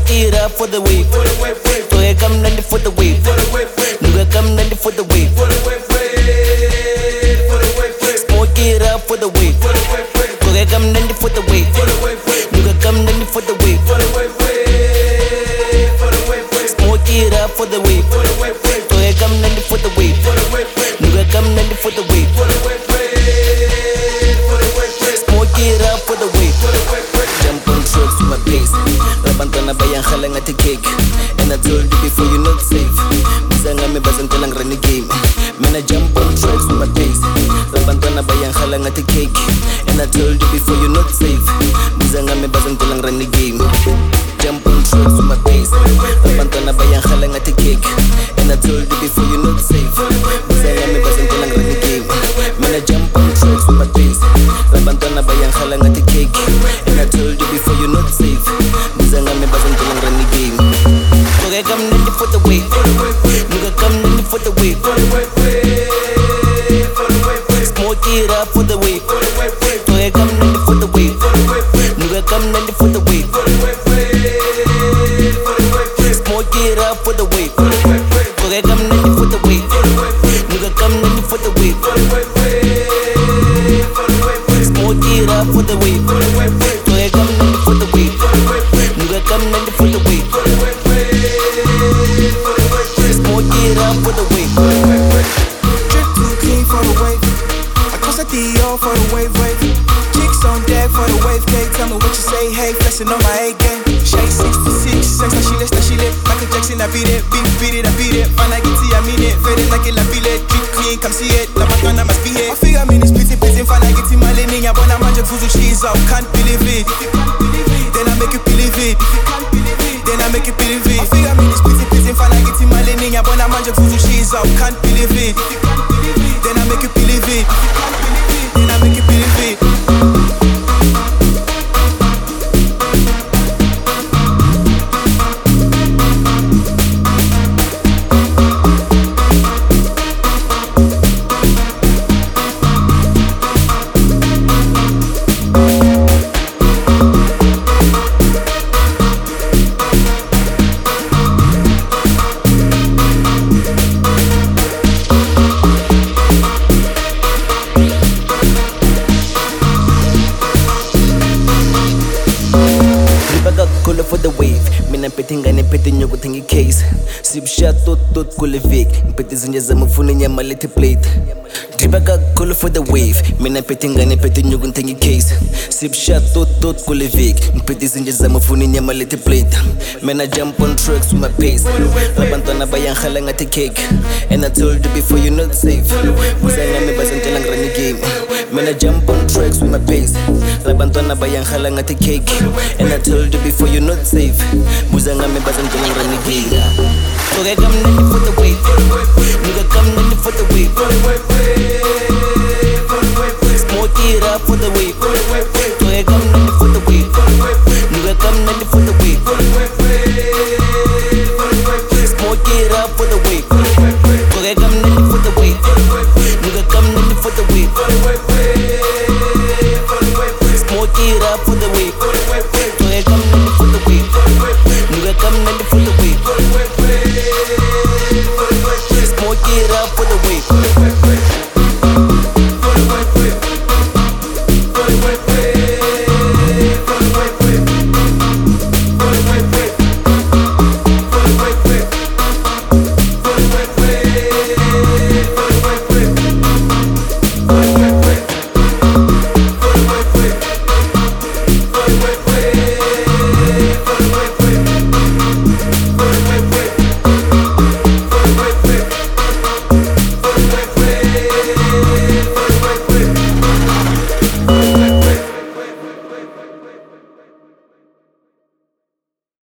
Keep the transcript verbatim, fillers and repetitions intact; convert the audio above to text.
it up for the wave. Toy come nandy for the wave. Nuga come nandy for the wave. Smoke it up for the wave. Toy come nandy for the wave. Nuga come nandy for the wave. Smoke it up for the wave. Toy come nandy for the wave. Nuga come nandy for the wave. Smoke it up for the wave. Jump on trucks with my pace. Rabantwana bayang halang at the cake. And I told you before you're not safe. Bizanga me bazantelang run the game. Man I jump on trucks with my pace. Rabantwana bayang halang at the cake. And I told you before you're not safe. Bizanga me bazantelang run the game. Jump on trucks with my pace. Rabantwana bayang halang at the cake. And I told you before you're not safe. Bizanga me bazantelang run the game. Man I jump on trucks with my pace. Rabantwana bayang halang at the cake. And I told you before you're not safe. Bizanga me bazantelang run the game. Toga come nandy for the wave. Nuga come nandy for the wave. Smoke it up for the wave. Toga come nandy for the wave. Nuga come nandy for the wave. Smoke it up for the wave. Toga come nandy for the wave. Nuga come nandy for the wave. Smoke it up for the wave. Toga come nandy for the wave. Nuga come nandy for the wave. Smoke it up for the wave. Drip too clean for the wave. I cross a D O for the wave wave. Chicks on deck for the wave cake. Tell me what you say, hey, flexing on my A game. Shake sixty-six, sex that she lit, that she lit. Michael Jackson, I beat it, beat it, beat it, I beat it. Fine, I get it, I mean it. Faded like it, I feel it. Drip clean, come see it. La Madonna must be here. I figure I'm in this busy, busy. Fine, I get it, my leaning. I wanna magic food, cheese out. Can't believe it. If you can't believe it, then I make you believe it. If you can't believe it, then I make you believe it. I figure I'm in this busy, busy. Fine, I get it, my leaning. I wanna magic food, cheese out. Can't believe it. If you can't believe it, then I make you believe it. If you can't believe it, then I make you believe it. Kula for the wave. Mina mpete ngane mpete nyogo thangi case. Sibsha tot tot kule vik. Mpete zinja za mufuni nyama leti plate. Dribaka kula for the wave. Mina mpete ngane mpete nyogo thangi case. Sibsha tot tot kule vik. Mpete zinja za mufuni nyama leti plate. Man I jump on trucks with my pace. Rabantwana bayang halang at the cake. And I told you before you're not safe. Bizanga me bazantelang run the game. Man I jump on trucks with my pace. Rabantwana bayang halang at the cake. And I told you before you're not safe. Bizanga me bazantelang run the game. Toga come nandy for the wave. Nuga come nandy for the wave.